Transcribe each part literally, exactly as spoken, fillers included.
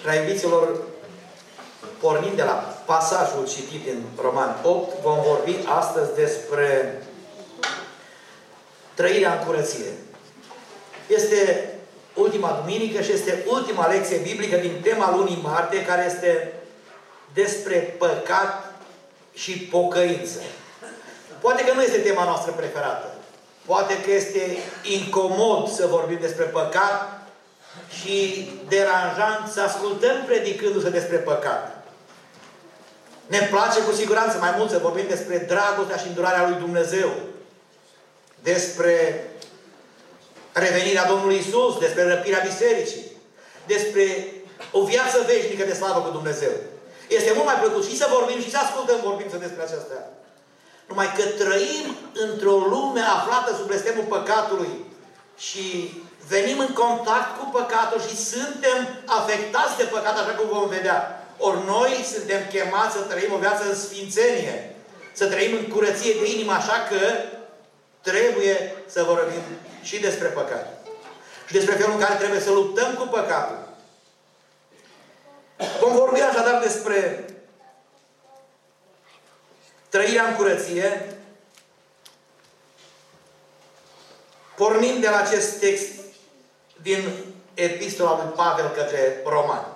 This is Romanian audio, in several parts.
Prea iubiților, pornind de la pasajul citit din Roman opt, vom vorbi astăzi despre trăirea în curăție. Este ultima duminică și este ultima lecție biblică din tema lunii martie, care este despre păcat și pocăință. Poate că nu este tema noastră preferată. Poate că este incomod să vorbim despre păcat și deranjant să ascultăm predicându-se despre păcat. Ne place cu siguranță mai mult să vorbim despre dragostea și îndurarea lui Dumnezeu, despre revenirea Domnului Iisus, despre răpirea bisericii, despre o viață veșnică de slavă cu Dumnezeu. Este mult mai plăcut și să vorbim și să ascultăm vorbindu-se despre acestea. Numai că trăim într-o lume aflată sub blestemul păcatului și venim în contact cu păcatul și suntem afectați de păcat, așa cum vom vedea. Ori noi suntem chemați să trăim o viață în sfințenie, să trăim în curăție de inimă, așa că trebuie să vorbim și despre păcat. Și despre felul în care trebuie să luptăm cu păcatul. Vom vorbi așadar despre trăirea în curăție, pornind de la acest text din epistola lui Pavel către Romani.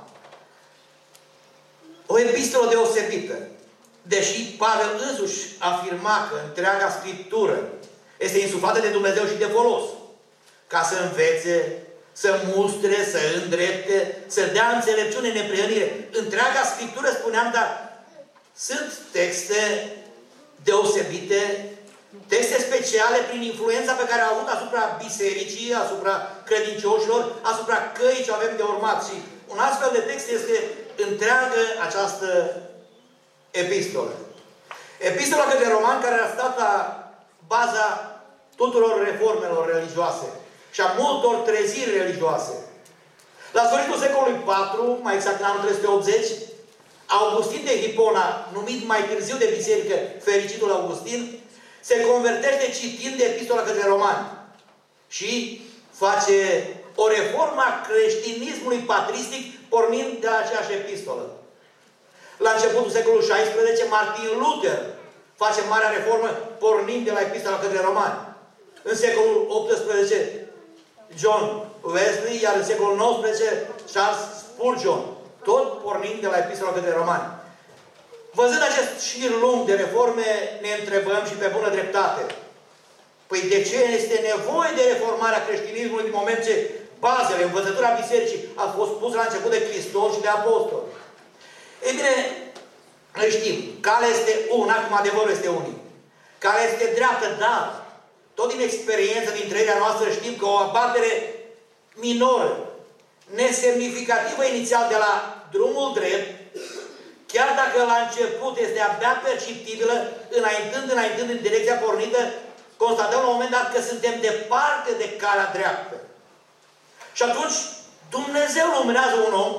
O epistolă deosebită. Deși Pavel însuși afirma că întreaga Scriptură este insuflată de Dumnezeu și de folos, ca să învețe, să mustre, să îndrepte, să dea înțelepciune, neprihănire. Întreaga Scriptură, spuneam, dar sunt texte deosebite, texte speciale prin influența pe care au avut asupra bisericii, asupra credincioșilor, asupra căii ce avem de urmat. Și un astfel de text este întreagă această epistolă. Epistola către Romani, care a stat la baza tuturor reformelor religioase și a multor treziri religioase. La sfârșitul secolului patru, mai exact în anul trei sute optzeci, Augustin de Hipona, numit mai târziu de biserică Fericitul Augustin, se convertește citind de epistola către Romani și face o reformă a creștinismului patristic pornind de la aceeași epistolă. La începutul secolului șaisprezece, Martin Luther face marea reformă pornind de la epistola către Romani. În secolul optsprezece, John Wesley, iar în secolul nouăsprezece, Charles Spurgeon, tot pornind de la epistola către Romani. Văzând acest șir lung de reforme, ne întrebăm și pe bună dreptate. Păi de ce este nevoie de reformarea creștinismului din moment ce bazele, învățătura bisericii a fost pusă la început de Hristos și de apostoli? Ei bine, noi știm, calea este una, cum adevărul este unic. Calea este dreaptă, dar tot din experiență, din trăirea noastră, știm că o abatere minoră, nesemnificativă inițial de la drumul drept, chiar dacă la început este abia perceptibilă, înaintând, înaintând în direcția pornită, constatăm la un moment dat că suntem departe de calea dreaptă. Și atunci Dumnezeu luminează un om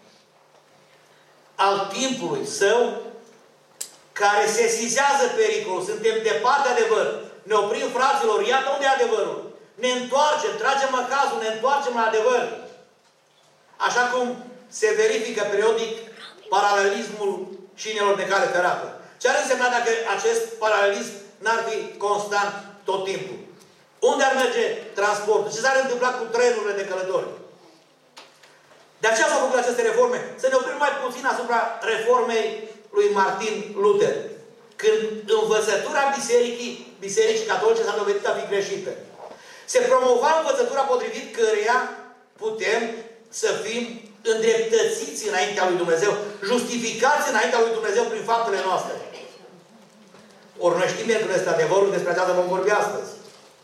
al timpului său care sesizează pericolul. Suntem departe de adevăr. Ne oprim, fraților, iată unde e adevărul. Ne întoarcem, tragem măcazul, ne întoarcem la adevăr. Așa cum se verifică periodic paralelismul șinelor de cale ferată. Ce ar însemna dacă acest paralelism n-ar fi constant tot timpul? Unde ar merge transportul? Ce s-ar întâmpla cu trenurile de călători? De aceea s-au făcut aceste reforme. Să ne oprim mai puțin asupra reformei lui Martin Luther. Când învățătura bisericii, bisericii catolice s-a dovedit a fi greșită. Se promova învățătura potrivit căreia putem să fim îndreptățiți înaintea lui Dumnezeu, justificați înaintea lui Dumnezeu prin faptele noastre. Ori noi știm că este adevărul, despre aceasta vom vorbi astăzi.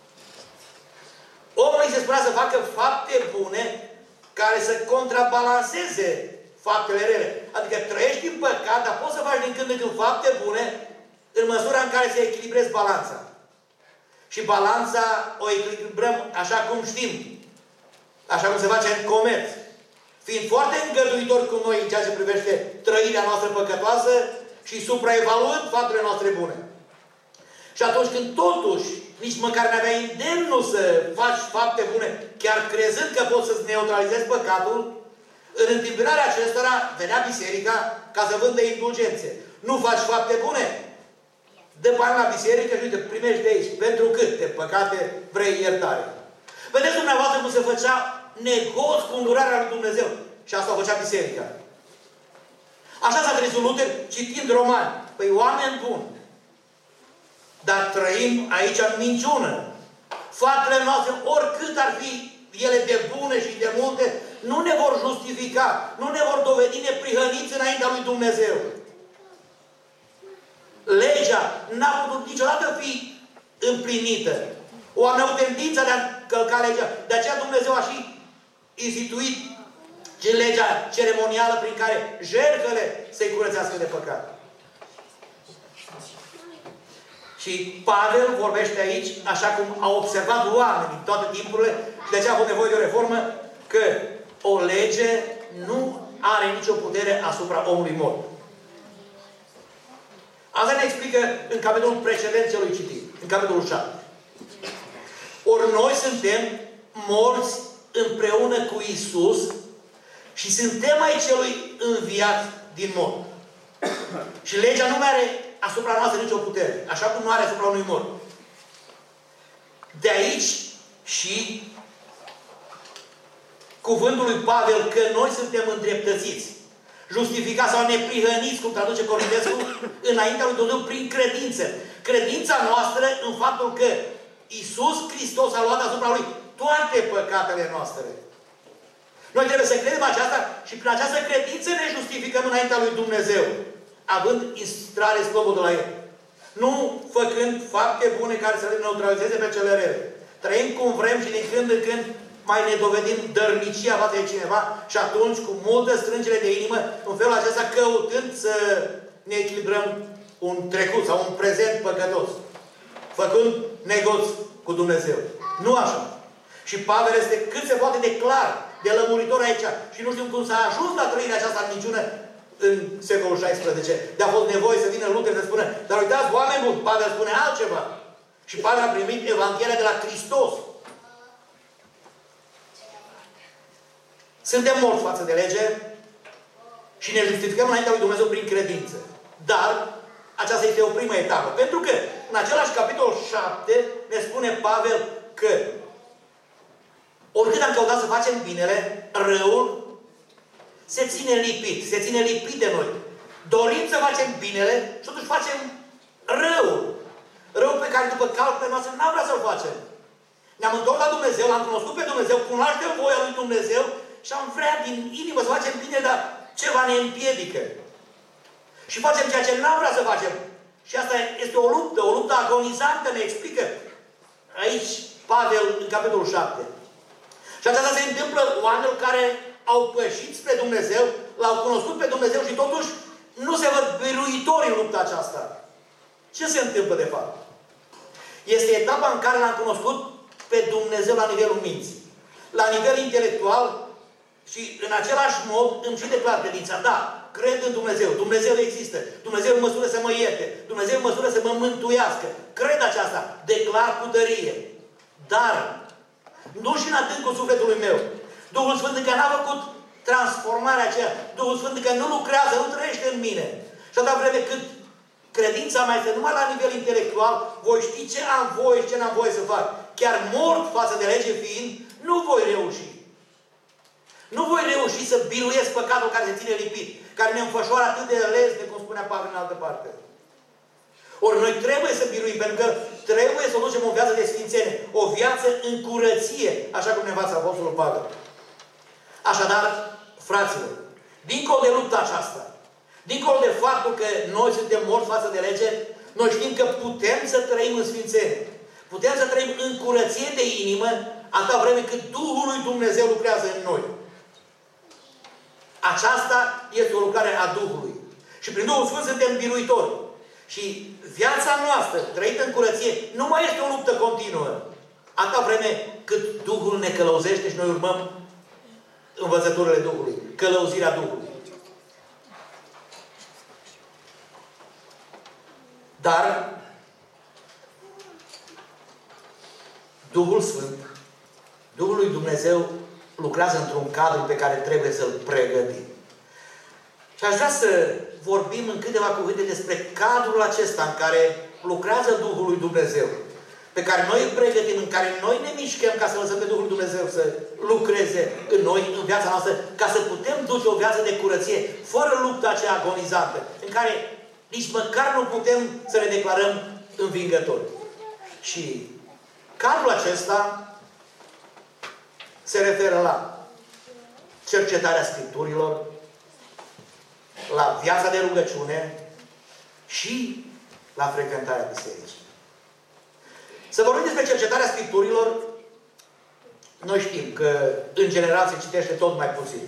Omului se spunea să facă fapte bune care să contrabalanceze faptele rele. Adică trăiești în păcat, dar poți să faci din când în când fapte bune în măsura în care se echilibrezi balanța. Și balanța o echilibrăm așa cum știm. Așa cum se face în comerț. Fiind foarte îngăduitori cu noi în ceea ce privește trăirea noastră păcătoasă și supraevaluând faptele noastre bune. Și atunci când totuși nici măcar n-avea îndemnul să faci fapte bune, chiar crezând că poți să-ți neutralizezi păcatul, În întâmpinarea acestora venea biserica ca să vândă indulgențe. Nu faci fapte bune? Dă bani la biserică și uite, primești de aici. Pentru câte păcate vrei iertare. Vedeți dumneavoastră cum se făcea negoț cu îndurarea lui Dumnezeu. Și asta o făcea biserica. Așa s-a trezit Luther citind Romani. Păi oameni buni. Dar trăim aici în minciună. Faptele noastre, oricât ar fi ele de bune și de multe, nu ne vor justifica, nu ne vor dovedi neprihăniți înaintea lui Dumnezeu. Legea n-a putut niciodată fi împlinită. Oamenii au tendința de a călca legea. De aceea Dumnezeu a și instituit legea ceremonială prin care jertfele să-i curățească de păcat. Și Pavel vorbește aici, așa cum au observat oamenii toate timpurile, și de aceea a avut nevoie de o reformă, că o lege nu are nicio putere asupra omului mort. Asta ne explică în capitolul precedent celui citit, în capitolul șapte. Ori noi suntem morți împreună cu Iisus și suntem ai celui înviat din mort. Și legea nu mai are asupra noastră nicio putere, așa cum nu are asupra unui mort. De aici și cuvântul lui Pavel că noi suntem îndreptățiți, justificați sau neprihăniți, cum traduce Corintescu, înaintea lui Dumnezeu prin credință. Credința noastră în faptul că Iisus Hristos a luat asupra Lui toate păcatele noastre. Noi trebuie să credem aceasta și prin această credință ne justificăm înaintea lui Dumnezeu, având intrare sclobodul la El. Nu făcând fapte bune care să le neutralizeze pe cele rele. Trăim cum vrem și din când în când mai ne dovedim dărnicia față de cineva și atunci, cu multă strângere de inimă, în felul acesta căutând să ne echilibrăm un trecut sau un prezent păcătos. Făcând negoț cu Dumnezeu. Nu așa. Și Pavel este cât se poate de clar, de lămuritor aici. Și nu știu cum s-a ajuns la trăirea aceasta în niciună în secolul șaisprezece. De a fost nevoie să vină Luther să spună, dar uitați, oameni buni, Pavel spune altceva. Și Pavel a primit Evanghelia de la Hristos. Suntem morți față de lege și ne justificăm înaintea lui Dumnezeu prin credință. Dar aceasta este o primă etapă. Pentru că în același capitol șapte ne spune Pavel că oricât am căutat să facem binele, răul se ține lipit. Se ține lipit de noi. Dorim să facem binele și totuși facem răul. Răul pe care după calculele noastre n-am vrea să-l facem. Ne-am întors la Dumnezeu, l-am cunoscut pe Dumnezeu, cunoaștem voia lui Dumnezeu și am vrea din inimă să facem bine, dar ceva ne împiedică. Și facem ceea ce n-am vrea să facem. Și asta este o luptă, o luptă agonizantă, ne explică aici Pavel în capitolul șapte. Și aceasta se întâmplă oamenilor care au pășit spre Dumnezeu, l-au cunoscut pe Dumnezeu și totuși nu se văd biruitori în lupta aceasta. Ce se întâmplă de fapt? Este etapa în care l-am cunoscut pe Dumnezeu la nivelul minții. La nivel intelectual și în același mod îmi și declar credința. Da, cred în Dumnezeu. Dumnezeu există. Dumnezeu în măsură să mă ierte. Dumnezeu în măsură să mă mântuiască. Cred aceasta. Declar cu tărie. Dar nu și în adâncul sufletului meu. Duhul Sfânt încă n-a făcut transformarea aceea. Duhul Sfânt încă nu lucrează, nu trăiește în mine. Și atâta vreme cât credința mea este numai la nivel intelectual, voi ști ce am voie și ce n-am voie să fac. Chiar mort față de lege fiind, nu voi reuși. Nu voi reuși să biruiesc păcatul care se ține lipit, care ne înfășoară atât de lesne, cum spunea Pavel în altă parte. Ori noi trebuie să biruim, pentru că trebuie să ducem o viață de sfințenie, o viață în curăție, așa cum ne învață Apostolul Pavel. Așadar, fraților, dincolo de lupta aceasta, dincolo de faptul că noi suntem morți față de lege, noi știm că putem să trăim în sfințenie. Putem să trăim în curăție de inimă, atâta vreme cât Duhul lui Dumnezeu lucrează în noi. Aceasta este o lucrare a Duhului. Și prin Duhul Sfânt suntem biruitori. Și viața noastră, trăită în curăție, nu mai este o luptă continuă. Atâta vreme cât Duhul ne călăuzește și noi urmăm învățăturile Duhului. Călăuzirea Duhului. Dar Duhul Sfânt, Duhul lui Dumnezeu, lucrează într-un cadru pe care trebuie să-l pregătim. Și aș vrea să vorbim în câteva cuvinte despre cadrul acesta în care lucrează Duhul lui Dumnezeu, pe care noi îl pregătim, în care noi ne mișcăm ca să lăsăm pe Duhul lui Dumnezeu să lucreze în noi, în viața noastră, ca să putem duce o viață de curăție, fără lupta aceea agonizantă, în care nici măcar nu putem să ne declarăm învingători. Și cadrul acesta se referă la cercetarea Scripturilor, la viața de rugăciune și la frecventarea bisericii. Să vorbim despre cercetarea Scripturilor, noi știm că, în general, se citește tot mai puțin.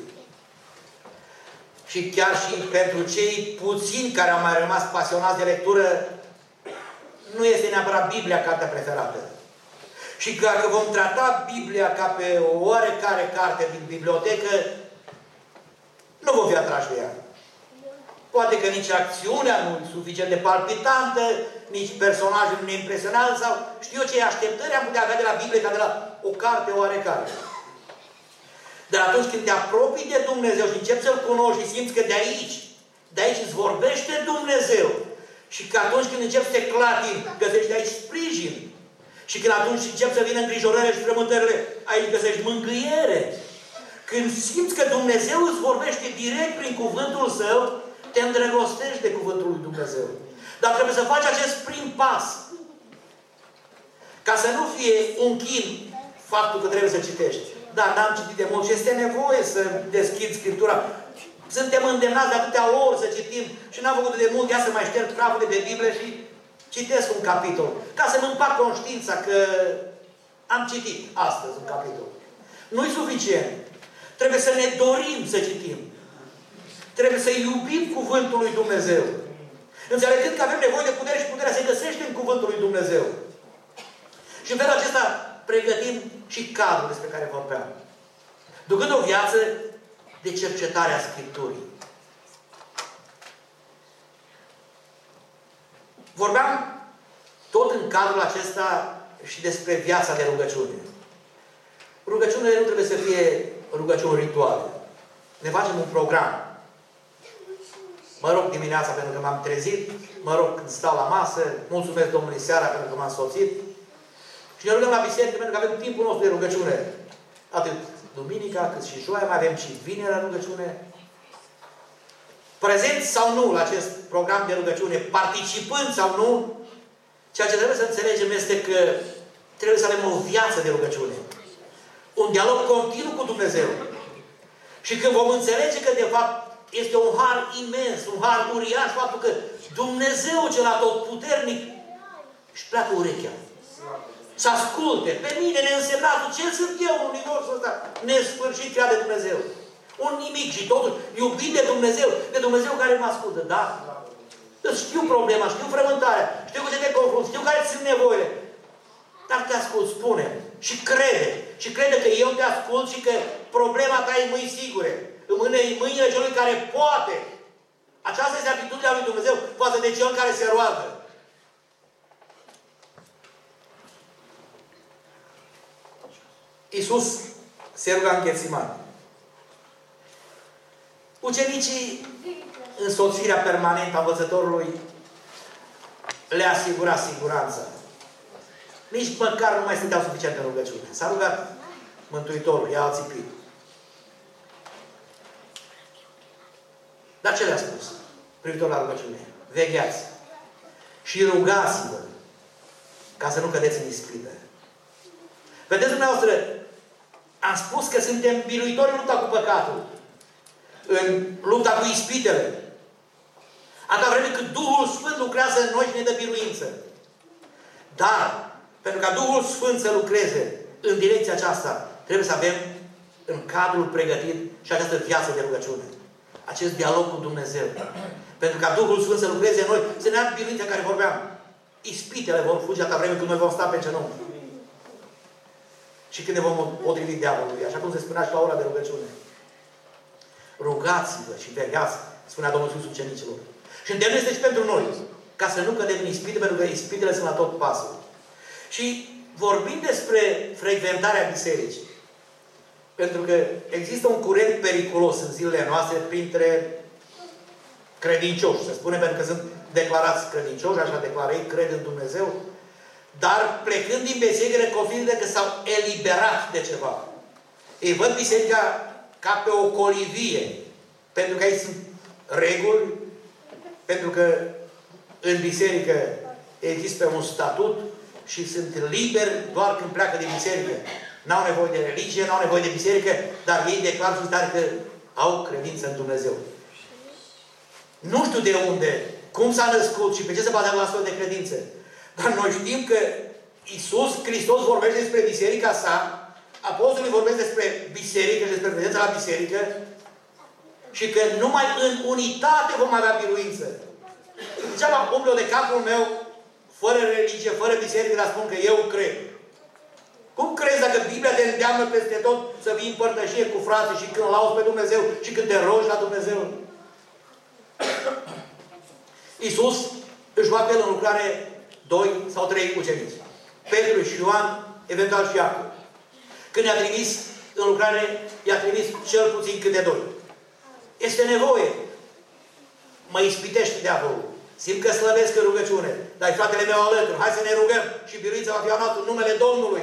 Și chiar și pentru cei puțini care au mai rămas pasionați de lectură, nu este neapărat Biblia cartea preferată. Și că dacă vom trata Biblia ca pe o oarecare carte din bibliotecă, nu vom fi atrași de ea. Poate că nici acțiunea nu e suficient de palpitantă, nici personajul nu ne impresionează, sau știu eu ce așteptări am putea avea de la Biblie ca de la o carte oarecare. Dar atunci când te apropii de Dumnezeu și începi să-L cunoști și simți că de aici, de aici îți vorbește Dumnezeu, și că atunci când începi să te clatini, găsești de aici sprijin, și când atunci începi să vină îngrijorările și frământările, aici găsești mângâiere. Când simți că Dumnezeu îți vorbește direct prin cuvântul Său, te îndrăgostești de cuvântul lui Dumnezeu. Dar trebuie să faci acest prim pas. Ca să nu fie un chin faptul că trebuie să citești. Da, n-am citit de mult și este nevoie să deschid Scriptura. Suntem îndemnați de atâtea ori să citim și n-am făcut de mult, ia să mai șterg praful de pe Biblie și citesc un capitol. Ca să-mi împac conștiința că am citit astăzi un capitol. Nu-i suficient. Trebuie să ne dorim să citim. Trebuie să iubim cuvântul lui Dumnezeu. Înțelegând că avem nevoie de putere și puterea se găsește în cuvântul lui Dumnezeu. Și în felul acesta pregătim și cadrul despre care vorbeam. Ducând o viață de cercetare a Scripturii. Vorbeam tot în cadrul acesta și despre viața de rugăciune. Rugăciunile nu trebuie să fie rugăciuni rituale. Ne facem un program. Mă rog dimineața pentru că m-am trezit, mă rog când stau la masă, mulțumesc Domnului seara pentru că m-am soțit. Și ne rugăm la biserică pentru că avem timpul nostru de rugăciune. Atât duminica, cât și joia, mai avem și vinerea rugăciune. Prezent sau nu la acest program de rugăciune, participând sau nu, ceea ce trebuie să înțelegem este că trebuie să avem o viață de rugăciune. Un dialog continuu cu Dumnezeu. Și când vom înțelege că de fapt este un har imens, un har uriaș, faptul că Dumnezeu cel atotputernic își pleacă urechea. Să asculte. Pe mine, neînsemnatul, ce sunt eu în universul ăsta? Nesfârșit creat de Dumnezeu. Un nimic și totul iubit de Dumnezeu. De Dumnezeu care mă ascultă. Da? Știu problema, știu frământarea, știu cu ce te confrunt, știu care sunt nevoile. Dar te ascult, spune. Și crede. Și crede că eu te ascult și că problema ta e mâini sigure. În mâinile celui care poate. Aceasta este atitudinea lui Dumnezeu față de cel care se roagă. Iisus se ruga în Ghețimani. Ucenicii, însoțirea permanentă a învățătorului, le asigura siguranța. Nici măcar nu mai stăteau suficient în rugăciune. S-a rugat Mântuitorul, i-a țipit. Dar ce le-a spus? Privitor la rugăciune. Vegheați. Și rugați-vă ca să nu cădeți în ispită. Vedeți dumneavoastră, am spus că suntem biruitori în lupta cu păcatul. În lupta cu ispitele. Atâta vreme cât Duhul Sfânt lucrează în noi și ne dă biruință. Dar, pentru ca Duhul Sfânt să lucreze în direcția aceasta, trebuie să avem în cadrul pregătit și această viață de rugăciune. Acest dialog cu Dumnezeu. Pentru ca Duhul Sfânt să lucreze în noi, să ne ia biruința care vorbeam. Ispitele vor fugi atâta vreme când noi vom sta pe genunchi. Și când ne vom potrivi diavolului. Așa cum se spunea și la ora de rugăciune. Rugați-vă și vegheați, spunea Domnul Iisus ucenicilor. Și îndemnul este și pentru noi. Ca să nu cădem în ispite, pentru că ispitele sunt la tot pasul. Și vorbind despre frecventarea bisericii, Pentru că există un curent periculos în zilele noastre printre credincioși, se spune, pentru că sunt declarați credincioși, așa declară ei, cred în Dumnezeu, dar plecând din biserică, consideră că s-au eliberat de ceva. Ei văd biserica ca pe o colivie, pentru că aici sunt reguli, pentru că în biserică există un statut și sunt liberi doar când pleacă din biserică. N-au nevoie de religie, n-au nevoie de biserică, dar ei declară fiecare că au credință în Dumnezeu. Nu știu de unde, cum s-a născut și pe ce se bazează la astfel de credință. Dar noi știm că Iisus Hristos vorbește despre biserica sa, apostolii vorbesc despre biserică și despre prezența la biserică și că numai în unitate vom avea biruință. Degeaba umblă de capul meu fără religie, fără biserică, dar spun că eu cred. Cum crezi dacă Biblia te îndeamnă peste tot să vii în părtășie cu frații și când îl auzi pe Dumnezeu și când te rogi la Dumnezeu? Iisus își va pe în lucrare doi sau trei ucenici. Petru și Ioan, eventual și Iacov. Când i-a trimis în lucrare, i-a trimis cel puțin câte doi. Este nevoie. Mă ispitește diavolul. Simt că slăbesc în rugăciune. Dar fratele meu alături. Hai să ne rugăm și biruința va fi a noastră în numele Domnului.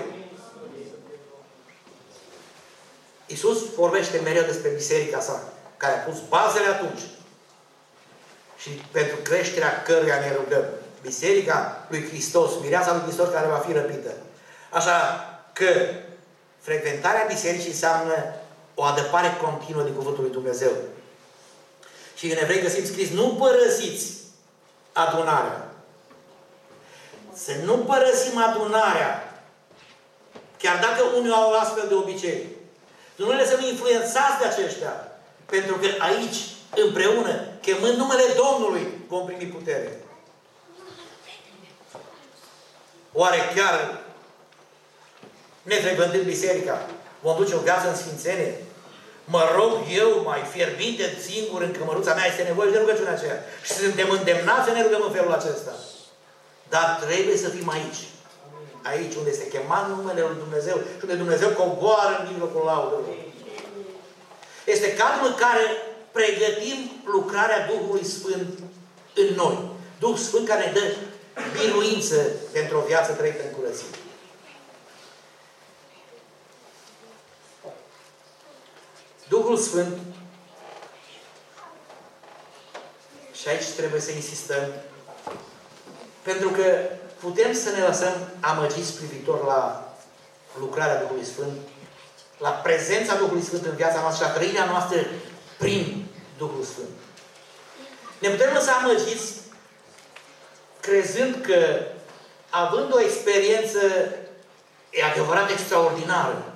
Iisus vorbește mereu despre biserica sa, care a pus bazele atunci. Și pentru creșterea căruia ne rugăm. Biserica lui Hristos, mireasa lui Hristos care va fi răpită. Așa că frecventarea bisericii înseamnă o adăpare continuă din Cuvântul lui Dumnezeu. Și în Evrei găsim scris, nu părăsiți adunarea. Să nu părăsim adunarea. Chiar dacă unii au astfel de obicei. Să nu lăsăm influențați de aceștia. Pentru că aici, împreună, chemând numele Domnului, vom primi putere. Oare chiar nefrecventând biserica, vom duce o viață în sfințenie? Mă rog eu mai fierbinte singur în cămăruța mea, este nevoie de rugăciunea aceea. Și suntem îndemnați să ne rugăm în felul acesta. Dar trebuie să fim aici. Aici unde este chemat numele lui Dumnezeu și unde Dumnezeu coboară în mijlocul laudului. Este cadrul în care pregătim lucrarea Duhului Sfânt în noi. Duhul Sfânt care ne dă biruință pentru o viață trăită în curăție. Duhul Sfânt, și aici trebuie să insistăm, pentru că putem să ne lăsăm amăgiți privitor la lucrarea Duhului Sfânt, la prezența Duhului Sfânt în viața noastră și la trăirea noastră prin Duhul Sfânt. Ne putem lăsa amăgiți crezând că, având o experiență e adevărat extraordinară,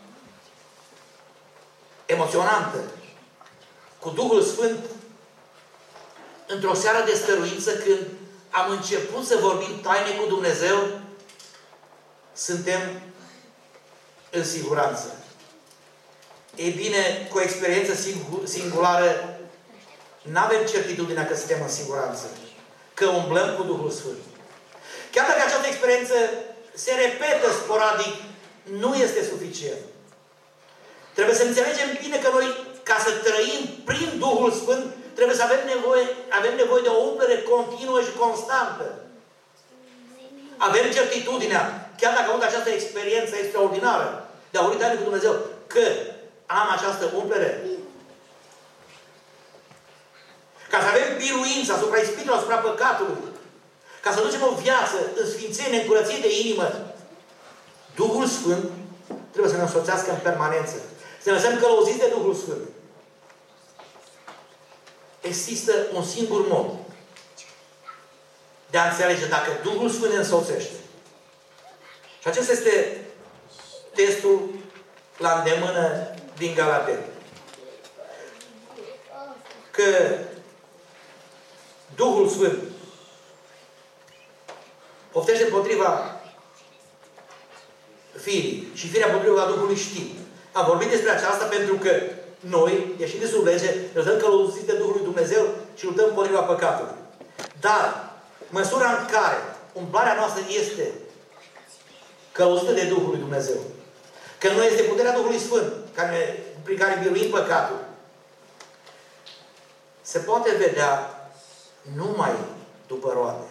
emoționantă, cu Duhul Sfânt, într-o seară de stăruință, când am început să vorbim taine cu Dumnezeu, suntem în siguranță. Ei bine, cu o experiență singulară, nu avem certitudinea că suntem în siguranță. Că umblăm cu Duhul Sfânt. Chiar dacă această experiență se repetă sporadic, nu este suficient. Trebuie să înțelegem bine că noi, ca să trăim prin Duhul Sfânt, trebuie să avem nevoie, avem nevoie de o umplere continuă și constantă. Avem certitudinea, chiar dacă avem această experiență extraordinară, de a urita cu Dumnezeu, că am această umplere. Ca să avem biruință asupra ispitelor, asupra păcatului. Ca să ducem o viață în sfințenie, în curăție de inimă. Duhul Sfânt trebuie să ne însoțească în permanență. Să ne lăsăm călăuziți de Duhul Sfânt. Există un singur mod de a înțelege dacă Duhul Sfânt ne însoțește. Și acesta este testul la îndemână din Galateni. Că Duhul Sfânt poftește împotriva firii și firea împotriva Duhului știm. Am vorbit despre aceasta pentru că noi, ieșind de sub lege, ne lăsăm călăuziți de Duhul lui Dumnezeu și luptăm împotriva păcatului. Dar, măsura în care umblarea noastră este călăuzită de Duhul lui Dumnezeu, că noi este puterea Duhului Sfânt, care, prin care biruim păcatul, se poate vedea numai după roade.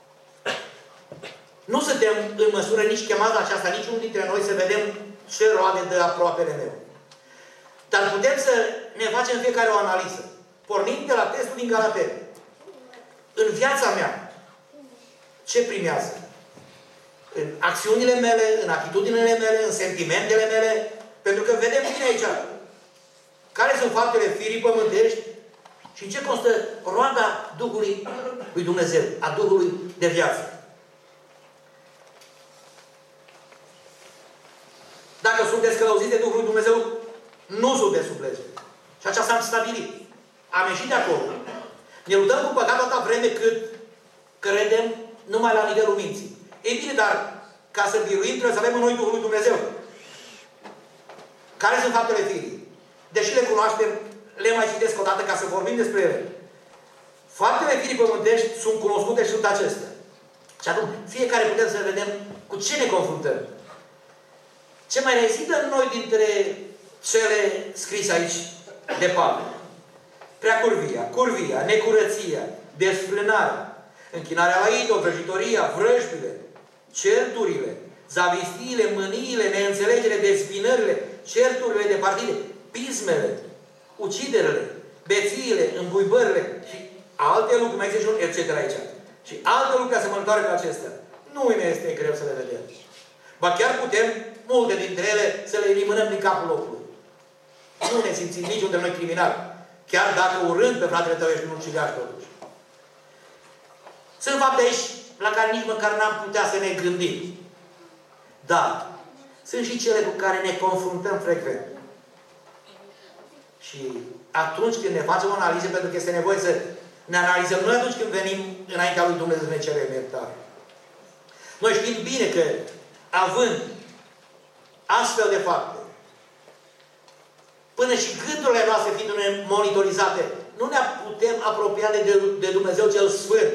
Nu suntem în măsură nici chemați la aceasta, niciunul dintre noi să vedem ce roade dă aproapele meu. Dar putem să ne facem fiecare o analiză. Pornind de la testul din Galateni. În viața mea, ce primează? În acțiunile mele, în atitudinile mele, în sentimentele mele. Pentru că vedem bine aici care sunt faptele firii pământești și în ce constă roada Duhului lui Dumnezeu, a Duhului de viață. Dacă sunteți călăuziți de Duhul lui Dumnezeu, nu sunteți sub lege. Și aceasta am stabilit. Am ieșit de acolo. Ne luptăm cu păcatul atâta vreme cât credem numai la nivelul minții. Ei bine, dar ca să biruim, trebuie să avem în noi Duhul lui Dumnezeu. Care sunt faptele firii? Deși le cunoaștem, le mai citesc o dată ca să vorbim despre ele. Faptele firii pământești sunt cunoscute și sunt acestea. Și acum, fiecare putem să vedem cu ce ne confruntăm. Ce mai rezidă în noi dintre cele scrise aici de Pavel? Preacurvia, curvia, necurăția, desfrânarea, închinarea la idol, vrăjitoria, vrăjbile, certurile, zavistiile, mâniile, neînțelegere, dezbinările, certurile de partide, pismele, uciderele, bețiile, îmbuibările și alte lucruri, mai zice et cetera aici. Și alte lucruri asemănătoare cu acestea. Nu ne este greu să le vedem. Ba chiar putem, multe dintre ele, să le eliminăm din capul locului. Nu ne simțim niciun dintre noi criminali. Chiar dacă urând pe fratele tău ești un ucigaș totuși. Sunt fapte aici la care nici măcar n-am putea să ne gândim. Dar sunt și cele cu care ne confruntăm frecvent. Și atunci când ne facem o analiză, pentru că este nevoie să ne analizăm noi atunci când venim înaintea lui Dumnezeu să ne cerem iertare. Noi știm bine că, având astfel de fapte, până și gândurile noastre fiind monitorizate, nu ne putem apropia de, de Dumnezeu cel Sfânt.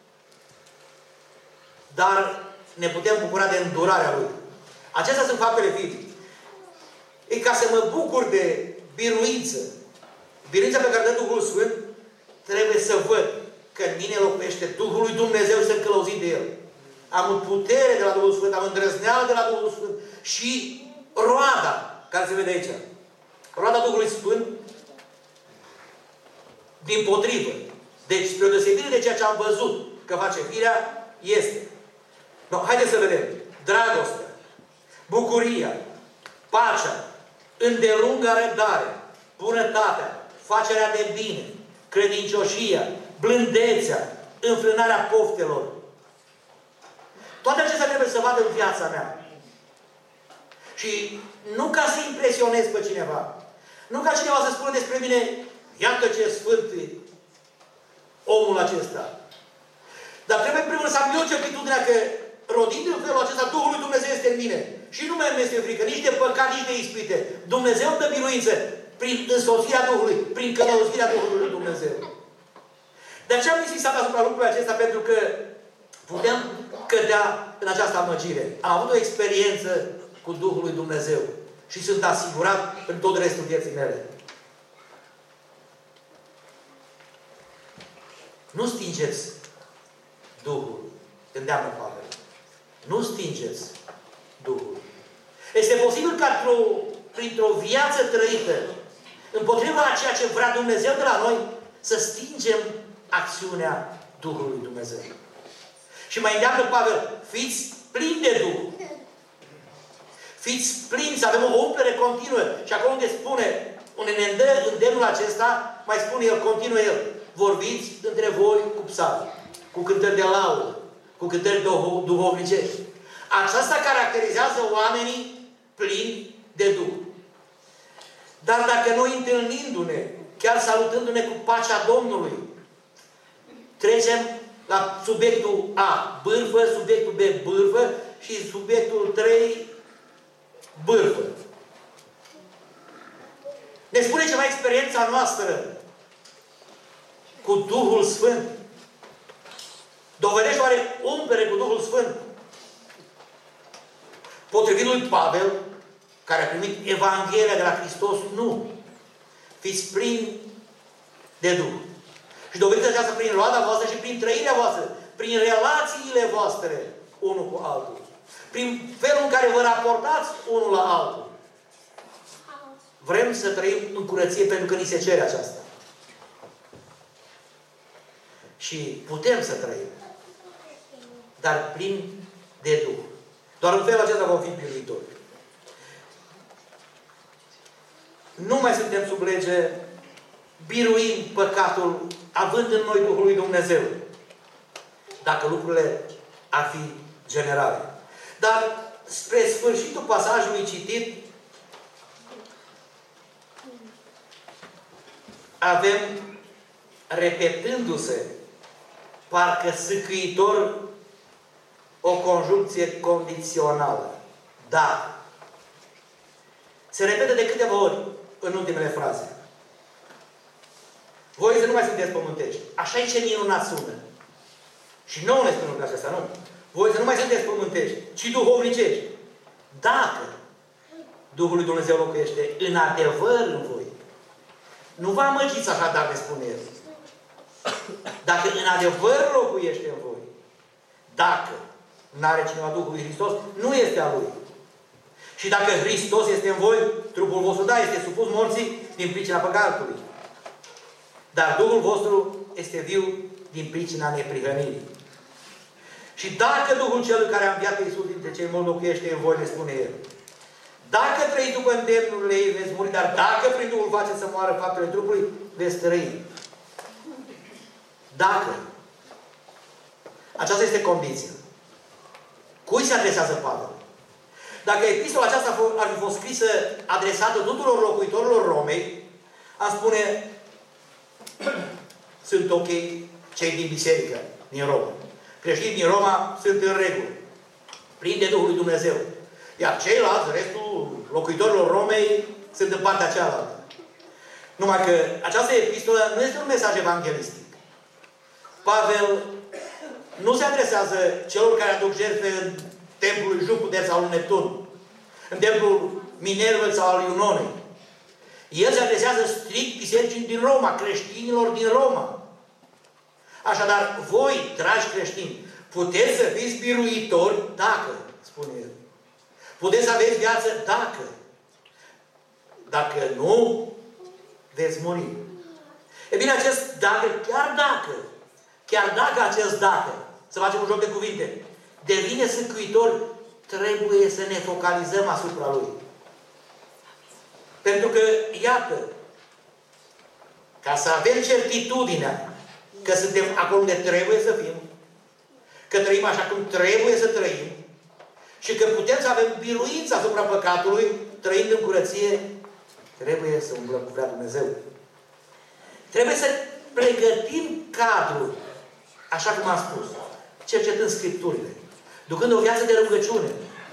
Dar ne putem bucura de îndurarea Lui. Acestea sunt faptele firii. E ca să mă bucur de biruință. Biruința pe care dă Duhul Sfânt, trebuie să văd că în mine locuiește Duhul lui Dumnezeu și sunt călăuzit de El. Am putere de la Duhul Sfânt, am îndrăzneală de la Duhul Sfânt și roada, care se vede aici. Roada Duhului Sfânt, dimpotrivă. Deci, spre deosebire de ceea ce am văzut că face firea, este. No, haideți să vedem. Dragostea, bucuria, pacea, îndelunga răbdare, bunătatea, facerea de bine, credincioșia, blândețea, înfrânarea poftelor. Toate acestea trebuie să vadă în viața mea. Și nu ca să impresionez pe cineva. Nu ca cineva să spună despre mine, iată ce sfânt e omul acesta. Dar trebuie în primul rând să am eu certitudinea că rodind în felul acesta, Duhul lui Dumnezeu este în mine. Și nu mai este frică, nici de păcat, nici de ispite. Dumnezeu dă biruință prin însoțirea Duhului, prin călăuzirea Duhului lui Dumnezeu. De aceea am insistat asupra lucrurilor acesta, pentru că putem cădea în această amăgire. Am avut o experiență cu Duhul lui Dumnezeu și sunt asigurat în tot restul vieții mele. Nu stingeți Duhul. Îndeamnă Pavel. Nu stingeți Duhul. Este posibil ca printr-o viață trăită, împotriva a ceea ce vrea Dumnezeu de la noi, să stingem acțiunea Duhului lui Dumnezeu. Și mai îndeamnă Pavel, fiți plini de Duh. Fiți plini, să avem o umplere continuă. Și acolo unde spune, unde ne îndă îndemnul acesta, mai spune el, continuă el, vorbiți între voi cu psalmi, cu cântări de laudă, cu cântări duhovnicești. Aceasta caracterizează oamenii plini de Duh. Dar dacă noi întâlnindu-ne, chiar salutându-ne cu pacea Domnului, trecem la subiectul A, bârfă, subiectul B, bârfă și subiectul trei, bârfă. Ne spune ceva experiența noastră cu Duhul Sfânt. Dovedește oare umplere cu Duhul Sfânt? Potrivit lui Pavel, care a primit Evanghelia de la Hristos, nu. Fiți plini de Duh. Și dovediți aceasta prin roada voastră și prin trăirea voastră, prin relațiile voastre unul cu altul. Prin felul în care vă raportați unul la altul. Vrem să trăim în curăție pentru că ni se cere aceasta. Și putem să trăim. Dar plin de Duh. Doar în felul acesta vom fi biruitori. Nu mai suntem sub lege, biruim păcatul, având în noi Duhul lui Dumnezeu. Dacă lucrurile ar fi generale. Dar spre sfârșitul pasajului citit, avem, repetându-se, parcă sâcâitor, o conjuncție condițională. Da. Se repetă de câteva ori în ultimele fraze. Voi să nu mai sunteți pământești. Așa e ce minunat sună. Și nouă ne spun lucrul acesta, nu? Voi să nu mai sunteți pământești, ci duhovnicești. Dacă Duhul lui Dumnezeu locuiește în adevăr în voi. Nu vă amăgiți așa, dar ne spune El. Dacă în adevăr locuiește în voi. Dacă n-are cineva Duhul lui Hristos, nu este a Lui. Și dacă Hristos este în voi, trupul vostru, da, este supus morții din pricina păcatului. Dar Duhul vostru este viu din pricina neprihănirii. Și dacă Duhul Celui care a înviat pe Iisus dintre cei morți locuiește în voi, ne spune El. Dacă trăiți după îndemnurile ei, veți muri, dar dacă prin Duhul faceți să moară faptele trupului, veți trăi. Dacă. Aceasta este condiția. Cui se adresează Pavel? Dacă epistola aceasta ar fi fost scrisă, adresată tuturor locuitorilor Romei, am spune, sunt ok cei din biserică, din Roma. Creștinii din Roma sunt în regulă. Plini de Duhul lui Dumnezeu. Iar ceilalți, restul locuitorilor Romei, sunt în partea cealaltă. Numai că această epistolă nu este un mesaj evanghelistic. Pavel nu se adresează celor care aduc jertfe în templul lui Jupiter sau lui Neptun, în templul Minervei sau al lui Iunonei. El se adresează strict bisericii din Roma, creștinilor din Roma. Așadar, voi, dragi creștini, puteți să fiți biruitori dacă, spune el. Puteți să aveți viață dacă. Dacă nu, veți muri. E bine, acest dacă, chiar dacă, chiar dacă acest dacă, să facem un joc de cuvinte, devine sâcâitor, trebuie să ne focalizăm asupra lui. Pentru că, iată, ca să avem certitudinea că suntem acolo unde trebuie să fim, că trăim așa cum trebuie să trăim și că putem să avem biruință asupra păcatului, trăind în curăție, trebuie să umblăm cu vrea Dumnezeu. Trebuie să pregătim cadrul, așa cum am spus, cercetând Scripturile, ducând o viață de rugăciune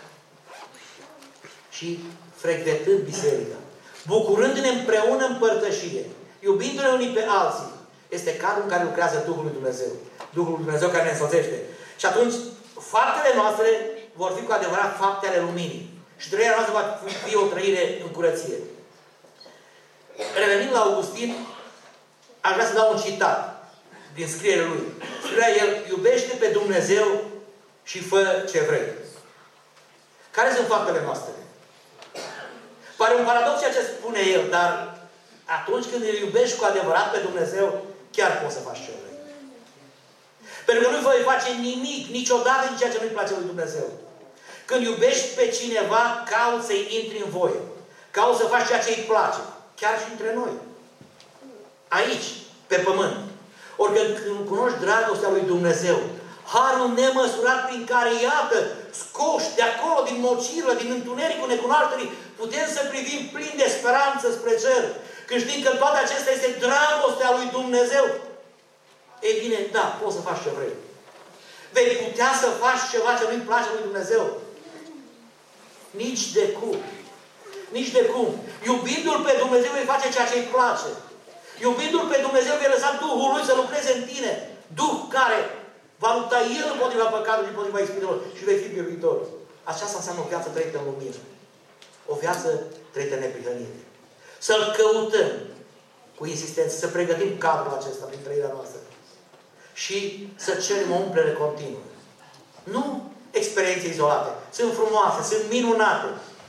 și frecventând biserica, bucurându-ne împreună în părtășie, iubindu-ne unii pe alții, este cadrul în care lucrează Duhul lui Dumnezeu. Duhul lui Dumnezeu care ne însoțește. Și atunci, faptele noastre vor fi cu adevărat fapte ale luminii. Și trăirea noastră va fi o trăire în curăție. Revenind la Augustin, aș vrea să dau un citat din scrierea lui. Scria el, iubește pe Dumnezeu și fă ce vrei. Care sunt faptele noastre? Pare un paradox ceea ce spune el, dar atunci când îl iubești cu adevărat pe Dumnezeu, chiar poți să faci ce vrei. Pentru că nu vei face nimic, niciodată, din ceea ce nu-i place lui Dumnezeu. Când iubești pe cineva, cauți să-i intri în voie. Cauți să faci ceea ce îi place. Chiar și între noi. Aici, pe pământ. Ori când cunoști dragostea lui Dumnezeu, harul nemăsurat prin care, iată, scoși de acolo, din mocirlă, din întunericul necunoașterii, putem să privim plin de speranță spre cer. Când știm că toate acestea este dragostea lui Dumnezeu. Ei bine, da, poți să faci ce vrei. Vei putea să faci ceva ce nu-i place lui Dumnezeu. Nici de cum. Nici de cum. Iubindu-L pe Dumnezeu vei face ceea ce îi place. Iubindu-L pe Dumnezeu vei lăsa Duhul Lui să lucreze în tine. Duh care va lupta El împotriva păcatului și împotriva ispitelor și vei fi biruitor. Aceasta înseamnă o viață trăită în lumină. o viață trăită neprihănită. Să-L căutăm cu insistență, să pregătim cadrul acesta prin trăirea noastră. Și să cerem o umplere continuă. Nu experiențe izolate. Sunt frumoase, sunt minunate.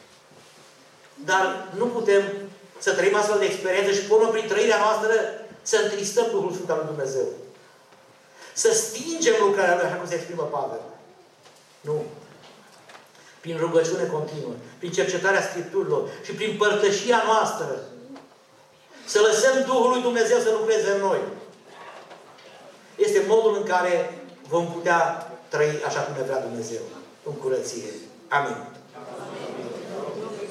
Dar nu putem să trăim astfel de experiență și până prin trăirea noastră să întristăm Duhul Sfânt al lui Dumnezeu. Să stingem lucrarea Lui, așa cum se exprimă Pavel. Nu. Prin rugăciune continuă, prin cercetarea Scripturilor și prin părtășia noastră. Să lăsăm Duhul lui Dumnezeu să lucreze în noi. Este modul în care vom putea trăi așa cum ne vrea Dumnezeu. În curăție. Amin.